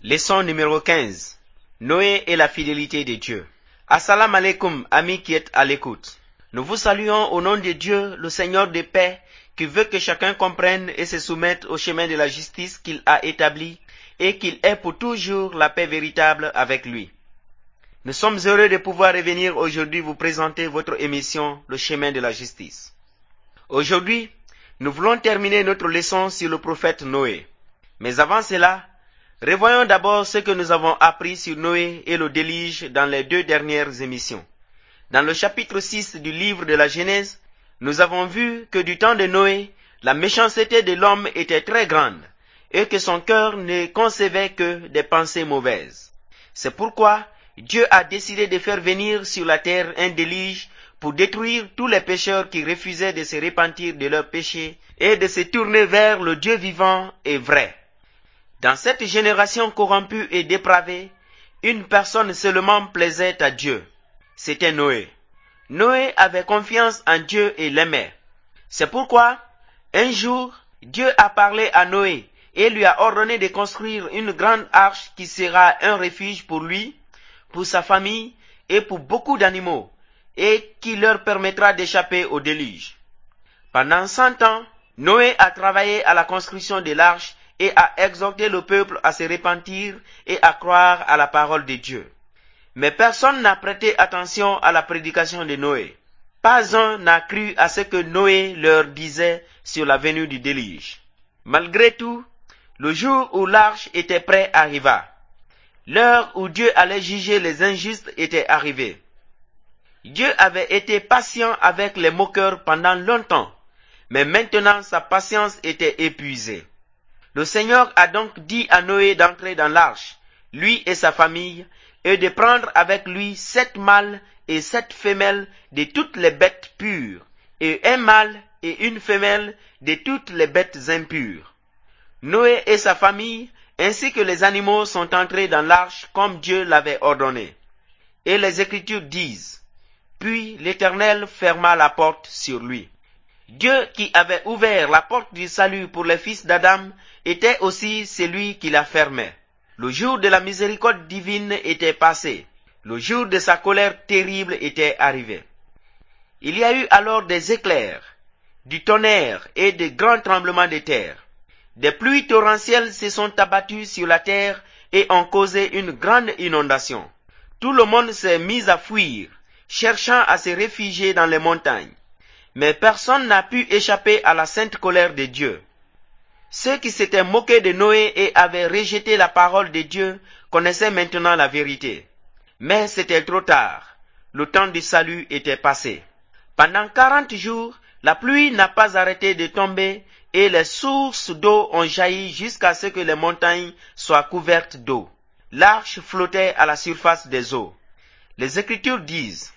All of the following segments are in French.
Leçon numéro 15. Noé et la fidélité de Dieu. Assalamu alaikum, amis qui êtes à l'écoute. Nous vous saluons au nom de Dieu, le Seigneur de paix, qui veut que chacun comprenne et se soumette au chemin de la justice qu'il a établi et qu'il ait pour toujours la paix véritable avec lui. Nous sommes heureux de pouvoir revenir aujourd'hui vous présenter votre émission, Le chemin de la justice. Aujourd'hui, nous voulons terminer notre leçon sur le prophète Noé. Mais avant cela, revoyons d'abord ce que nous avons appris sur Noé et le déluge dans les 2 dernières émissions. Dans le chapitre 6 du livre de la Genèse, nous avons vu que du temps de Noé, la méchanceté de l'homme était très grande et que son cœur ne concevait que des pensées mauvaises. C'est pourquoi Dieu a décidé de faire venir sur la terre un déluge pour détruire tous les pécheurs qui refusaient de se repentir de leurs péchés et de se tourner vers le Dieu vivant et vrai. Dans cette génération corrompue et dépravée, une personne seulement plaisait à Dieu. C'était Noé. Noé avait confiance en Dieu et l'aimait. C'est pourquoi, un jour, Dieu a parlé à Noé et lui a ordonné de construire une grande arche qui sera un refuge pour lui, pour sa famille et pour beaucoup d'animaux, et qui leur permettra d'échapper au déluge. Pendant 100 ans, Noé a travaillé à la construction de l'arche et a exhorté le peuple à se repentir et à croire à la parole de Dieu. Mais personne n'a prêté attention à la prédication de Noé. Pas un n'a cru à ce que Noé leur disait sur la venue du déluge. Malgré tout, le jour où l'arche était prête arriva. L'heure où Dieu allait juger les injustes était arrivée. Dieu avait été patient avec les moqueurs pendant longtemps, mais maintenant sa patience était épuisée. Le Seigneur a donc dit à Noé d'entrer dans l'arche, lui et sa famille, et de prendre avec lui 7 mâles et 7 femelles de toutes les bêtes pures, et un mâle et une femelle de toutes les bêtes impures. Noé et sa famille, ainsi que les animaux, sont entrés dans l'arche comme Dieu l'avait ordonné. Et les Écritures disent, « Puis l'Éternel ferma la porte sur lui. » Dieu qui avait ouvert la porte du salut pour les fils d'Adam était aussi celui qui la fermait. Le jour de la miséricorde divine était passé. Le jour de sa colère terrible était arrivé. Il y a eu alors des éclairs, du tonnerre et de grands tremblements de terre. Des pluies torrentielles se sont abattues sur la terre et ont causé une grande inondation. Tout le monde s'est mis à fuir, cherchant à se réfugier dans les montagnes. Mais personne n'a pu échapper à la sainte colère de Dieu. Ceux qui s'étaient moqués de Noé et avaient rejeté la parole de Dieu connaissaient maintenant la vérité. Mais c'était trop tard. Le temps du salut était passé. Pendant 40 jours, la pluie n'a pas arrêté de tomber et les sources d'eau ont jailli jusqu'à ce que les montagnes soient couvertes d'eau. L'arche flottait à la surface des eaux. Les Écritures disent,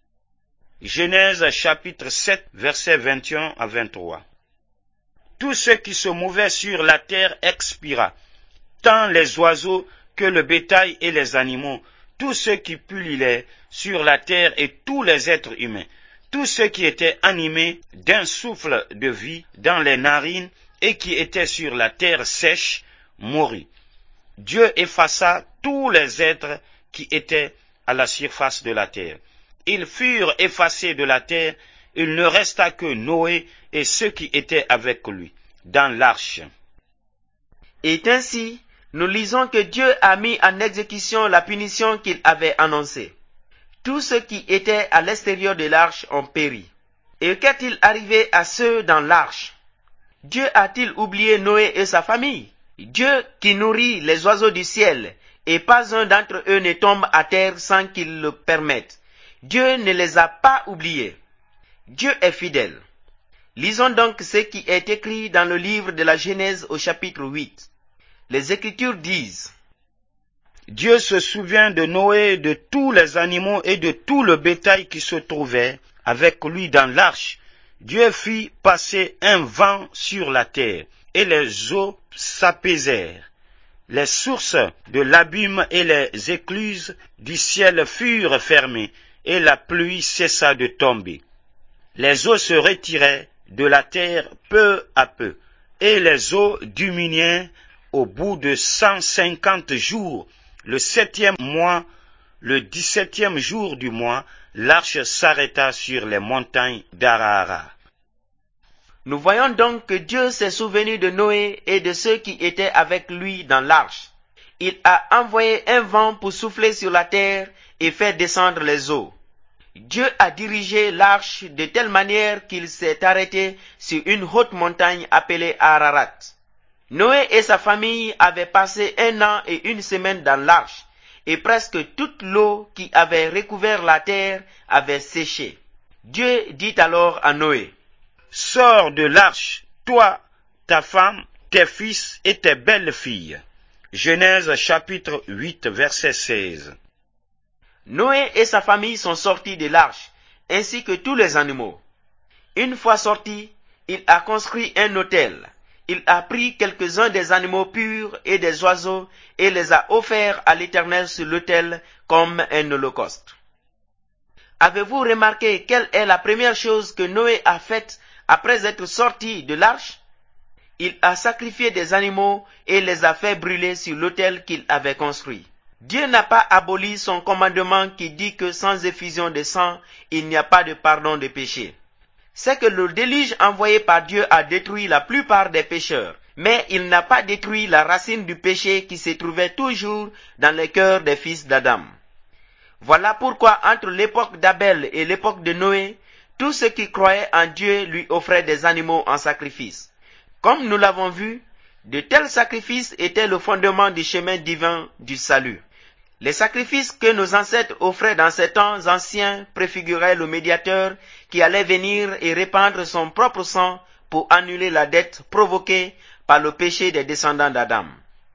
Genèse chapitre 7, versets 21 à 23. Tout ce qui se mouvait sur la terre expira, tant les oiseaux que le bétail et les animaux, tout ce qui pullulait sur la terre et tous les êtres humains, tout ce qui était animé d'un souffle de vie dans les narines et qui était sur la terre sèche, mourut. Dieu effaça tous les êtres qui étaient à la surface de la terre. Ils furent effacés de la terre, il ne resta que Noé et ceux qui étaient avec lui, dans l'arche. Et ainsi, nous lisons que Dieu a mis en exécution la punition qu'il avait annoncée. Tous ceux qui étaient à l'extérieur de l'arche ont péri. Et qu'est-il arrivé à ceux dans l'arche? Dieu a-t-il oublié Noé et sa famille? Dieu qui nourrit les oiseaux du ciel, et pas un d'entre eux ne tombe à terre sans qu'il le permette. Dieu ne les a pas oubliés. Dieu est fidèle. Lisons donc ce qui est écrit dans le livre de la Genèse au chapitre 8. Les Écritures disent, Dieu se souvient de Noé, de tous les animaux et de tout le bétail qui se trouvait avec lui dans l'arche. Dieu fit passer un vent sur la terre, et les eaux s'apaisèrent. Les sources de l'abîme et les écluses du ciel furent fermées, et la pluie cessa de tomber. Les eaux se retiraient de la terre peu à peu, et les eaux diminuèrent au bout de 150 jours, le 7e mois, le 17e jour du mois, l'arche s'arrêta sur les montagnes d'Ararat. Nous voyons donc que Dieu s'est souvenu de Noé et de ceux qui étaient avec lui dans l'arche. Il a envoyé un vent pour souffler sur la terre et faire descendre les eaux. Dieu a dirigé l'arche de telle manière qu'il s'est arrêté sur une haute montagne appelée Ararat. Noé et sa famille avaient passé 1 an et 1 semaine dans l'arche, et presque toute l'eau qui avait recouvert la terre avait séché. Dieu dit alors à Noé: « Sors de l'arche, toi, ta femme, tes fils et tes belles filles. » Genèse chapitre 8, verset 16. Noé et sa famille sont sortis de l'arche, ainsi que tous les animaux. Une fois sorti, il a construit un autel. Il a pris quelques-uns des animaux purs et des oiseaux et les a offerts à l'Éternel sur l'autel comme un holocauste. Avez-vous remarqué quelle est la première chose que Noé a faite après être sorti de l'arche? Il a sacrifié des animaux et les a fait brûler sur l'autel qu'il avait construit. Dieu n'a pas aboli son commandement qui dit que sans effusion de sang, il n'y a pas de pardon des péchés. C'est que le déluge envoyé par Dieu a détruit la plupart des pécheurs, mais il n'a pas détruit la racine du péché qui se trouvait toujours dans les cœurs des fils d'Adam. Voilà pourquoi entre l'époque d'Abel et l'époque de Noé, tous ceux qui croyaient en Dieu lui offraient des animaux en sacrifice. Comme nous l'avons vu, de tels sacrifices étaient le fondement du chemin divin du salut. Les sacrifices que nos ancêtres offraient dans ces temps anciens préfiguraient le médiateur qui allait venir et répandre son propre sang pour annuler la dette provoquée par le péché des descendants d'Adam.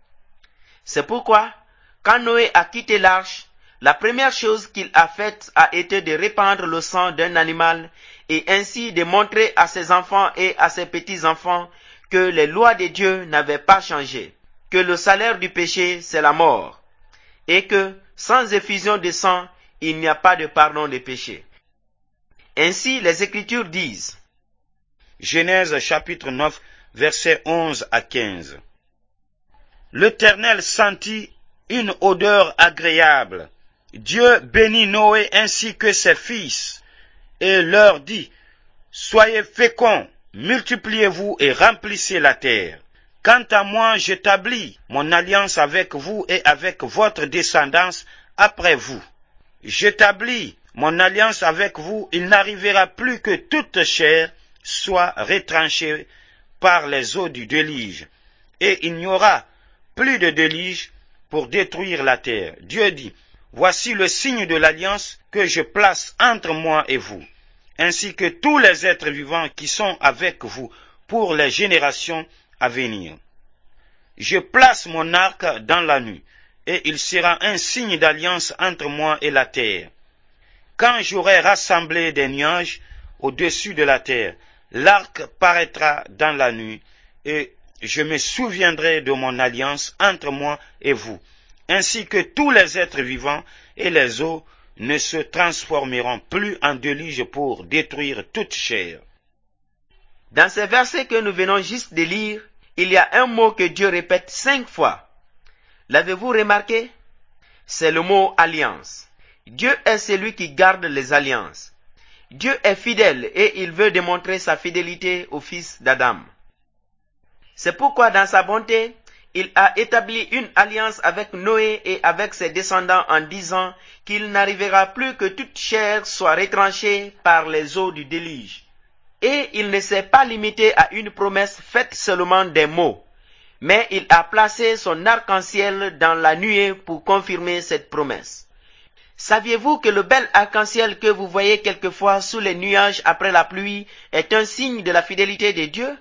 C'est pourquoi, quand Noé a quitté l'arche, la première chose qu'il a faite a été de répandre le sang d'un animal et ainsi de montrer à ses enfants et à ses petits-enfants que les lois de Dieu n'avaient pas changé, que le salaire du péché c'est la mort, et que, sans effusion de sang, il n'y a pas de pardon des péchés. Ainsi, les Écritures disent, Genèse chapitre 9, versets 11 à 15. L'Éternel sentit une odeur agréable. Dieu bénit Noé ainsi que ses fils, et leur dit, Soyez féconds, multipliez-vous et remplissez la terre. Quant à moi, j'établis mon alliance avec vous et avec votre descendance après vous. J'établis mon alliance avec vous, il n'arrivera plus que toute chair soit retranchée par les eaux du déluge, et il n'y aura plus de déluge pour détruire la terre. Dieu dit, voici le signe de l'alliance que je place entre moi et vous, ainsi que tous les êtres vivants qui sont avec vous pour les générations à venir. Je place mon arc dans la nuit, et il sera un signe d'alliance entre moi et la terre. Quand j'aurai rassemblé des nuages au-dessus de la terre, l'arc paraîtra dans la nuit, et je me souviendrai de mon alliance entre moi et vous, ainsi que tous les êtres vivants et les eaux ne se transformeront plus en déluge pour détruire toute chair. Dans ces versets que nous venons juste de lire, il y a un mot que Dieu répète 5 fois. L'avez-vous remarqué? C'est le mot alliance. Dieu est celui qui garde les alliances. Dieu est fidèle et il veut démontrer sa fidélité aux fils d'Adam. C'est pourquoi dans sa bonté, il a établi une alliance avec Noé et avec ses descendants en disant qu'il n'arrivera plus que toute chair soit retranchée par les eaux du déluge. Et il ne s'est pas limité à une promesse faite seulement des mots, mais il a placé son arc-en-ciel dans la nuée pour confirmer cette promesse. Saviez-vous que le bel arc-en-ciel que vous voyez quelquefois sous les nuages après la pluie est un signe de la fidélité de Dieu?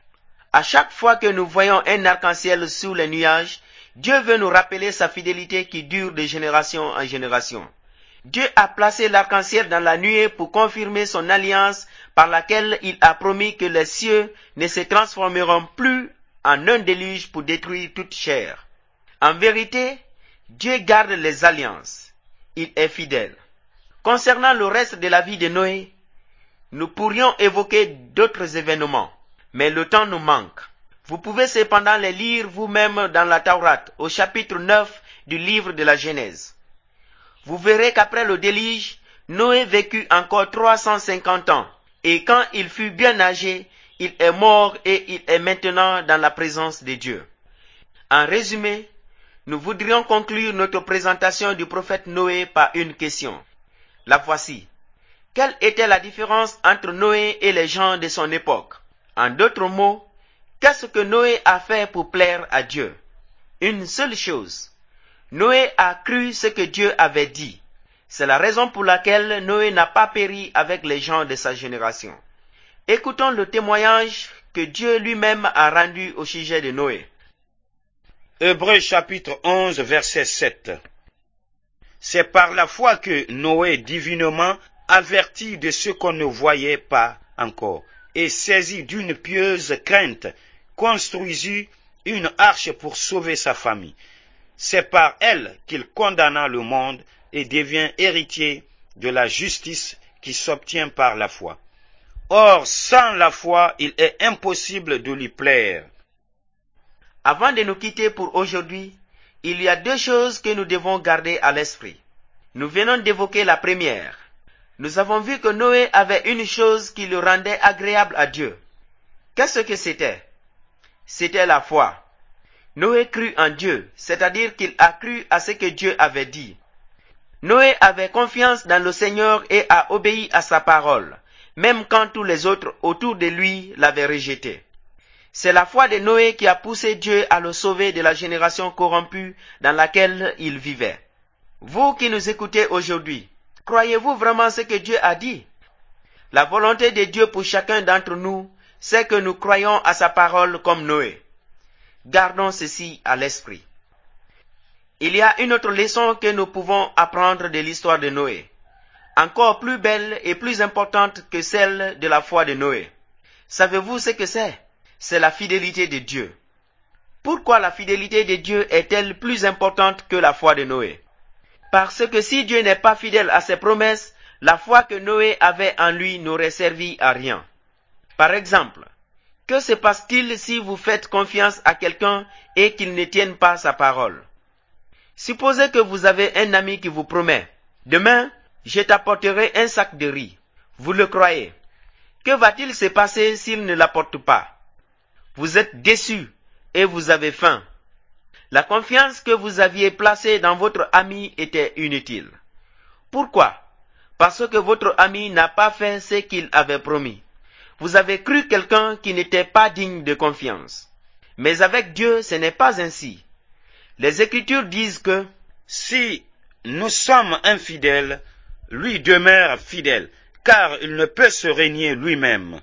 À chaque fois que nous voyons un arc-en-ciel sous les nuages, Dieu veut nous rappeler sa fidélité qui dure de génération en génération. Dieu a placé l'arc-en-ciel dans la nuée pour confirmer son alliance par laquelle il a promis que les cieux ne se transformeront plus en un déluge pour détruire toute chair. En vérité, Dieu garde les alliances. Il est fidèle. Concernant le reste de la vie de Noé, nous pourrions évoquer d'autres événements, mais le temps nous manque. Vous pouvez cependant les lire vous-même dans la Taurate, au chapitre 9 du livre de la Genèse. Vous verrez qu'après le déluge, Noé vécut encore 350 ans, et quand il fut bien âgé, il est mort et il est maintenant dans la présence de Dieu. En résumé, nous voudrions conclure notre présentation du prophète Noé par une question. La voici. Quelle était la différence entre Noé et les gens de son époque? En d'autres mots, qu'est-ce que Noé a fait pour plaire à Dieu? Une seule chose. Noé a cru ce que Dieu avait dit. C'est la raison pour laquelle Noé n'a pas péri avec les gens de sa génération. Écoutons le témoignage que Dieu lui-même a rendu au sujet de Noé. Hébreux chapitre 11, verset 7. C'est par la foi que Noé, divinement averti de ce qu'on ne voyait pas encore, et saisi d'une pieuse crainte, construisit une arche pour sauver sa famille. C'est par elle qu'il condamna le monde et devient héritier de la justice qui s'obtient par la foi. Or, sans la foi, il est impossible de lui plaire. Avant de nous quitter pour aujourd'hui, il y a deux choses que nous devons garder à l'esprit. Nous venons d'évoquer la première. Nous avons vu que Noé avait une chose qui le rendait agréable à Dieu. Qu'est-ce que c'était? C'était la foi. Noé crut en Dieu, c'est-à-dire qu'il a cru à ce que Dieu avait dit. Noé avait confiance dans le Seigneur et a obéi à sa parole, même quand tous les autres autour de lui l'avaient rejeté. C'est la foi de Noé qui a poussé Dieu à le sauver de la génération corrompue dans laquelle il vivait. Vous qui nous écoutez aujourd'hui, croyez-vous vraiment ce que Dieu a dit? La volonté de Dieu pour chacun d'entre nous, c'est que nous croyons à sa parole comme Noé. Gardons ceci à l'esprit. Il y a une autre leçon que nous pouvons apprendre de l'histoire de Noé, encore plus belle et plus importante que celle de la foi de Noé. Savez-vous ce que c'est? C'est la fidélité de Dieu. Pourquoi la fidélité de Dieu est-elle plus importante que la foi de Noé? Parce que si Dieu n'est pas fidèle à ses promesses, la foi que Noé avait en lui n'aurait servi à rien. Par exemple, que se passe-t-il si vous faites confiance à quelqu'un et qu'il ne tienne pas sa parole? Supposez que vous avez un ami qui vous promet, « Demain, je t'apporterai un sac de riz. » Vous le croyez. Que va-t-il se passer s'il ne l'apporte pas? Vous êtes déçu et vous avez faim. La confiance que vous aviez placée dans votre ami était inutile. Pourquoi? Parce que votre ami n'a pas fait ce qu'il avait promis. Vous avez cru quelqu'un qui n'était pas digne de confiance. Mais avec Dieu, ce n'est pas ainsi. Les Écritures disent que si nous sommes infidèles, lui demeure fidèle, car il ne peut se régner lui-même.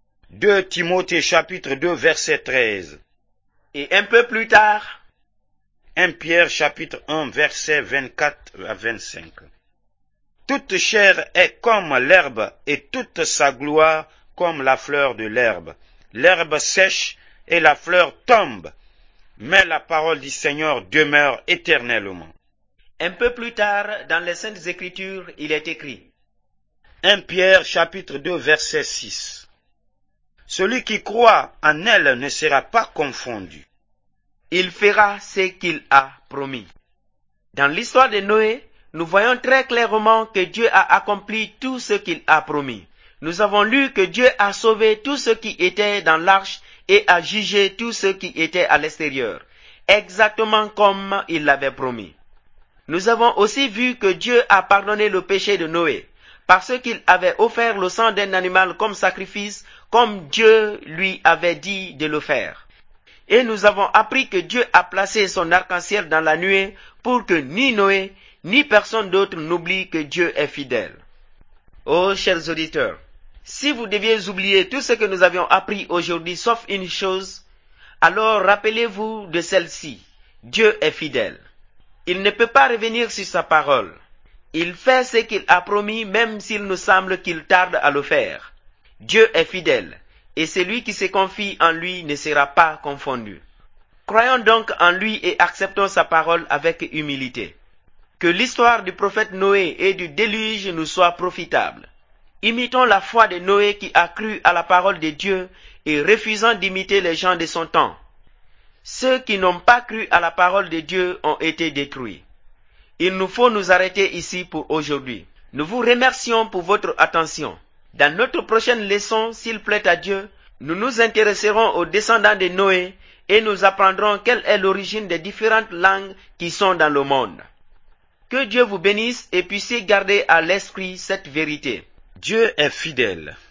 2 Timothée chapitre 2 verset 13. Et un peu plus tard, 1 Pierre chapitre 1 verset 24 à 25. Toute chair est comme l'herbe et toute sa gloire comme la fleur de l'herbe. L'herbe sèche et la fleur tombe, mais la parole du Seigneur demeure éternellement. Un peu plus tard, dans les Saintes Écritures, il est écrit 1 Pierre chapitre 2 verset 6. Celui qui croit en elle ne sera pas confondu. Il fera ce qu'il a promis. Dans l'histoire de Noé, nous voyons très clairement que Dieu a accompli tout ce qu'il a promis. Nous avons lu que Dieu a sauvé tout ce qui était dans l'arche et a jugé tout ce qui était à l'extérieur, exactement comme il l'avait promis. Nous avons aussi vu que Dieu a pardonné le péché de Noé, parce qu'il avait offert le sang d'un animal comme sacrifice, comme Dieu lui avait dit de le faire. Et nous avons appris que Dieu a placé son arc-en-ciel dans la nuée pour que ni Noé, ni personne d'autre n'oublie que Dieu est fidèle. Oh, chers auditeurs, si vous deviez oublier tout ce que nous avions appris aujourd'hui sauf une chose, alors rappelez-vous de celle-ci. Dieu est fidèle. Il ne peut pas revenir sur sa parole. Il fait ce qu'il a promis même s'il nous semble qu'il tarde à le faire. Dieu est fidèle. Et celui qui se confie en lui ne sera pas confondu. Croyons donc en lui et acceptons sa parole avec humilité. Que l'histoire du prophète Noé et du déluge nous soit profitable. Imitons la foi de Noé qui a cru à la parole de Dieu et refusant d'imiter les gens de son temps. Ceux qui n'ont pas cru à la parole de Dieu ont été détruits. Il nous faut nous arrêter ici pour aujourd'hui. Nous vous remercions pour votre attention. Dans notre prochaine leçon, s'il plaît à Dieu, nous nous intéresserons aux descendants de Noé et nous apprendrons quelle est l'origine des différentes langues qui sont dans le monde. Que Dieu vous bénisse et puissiez garder à l'esprit cette vérité. Dieu est fidèle.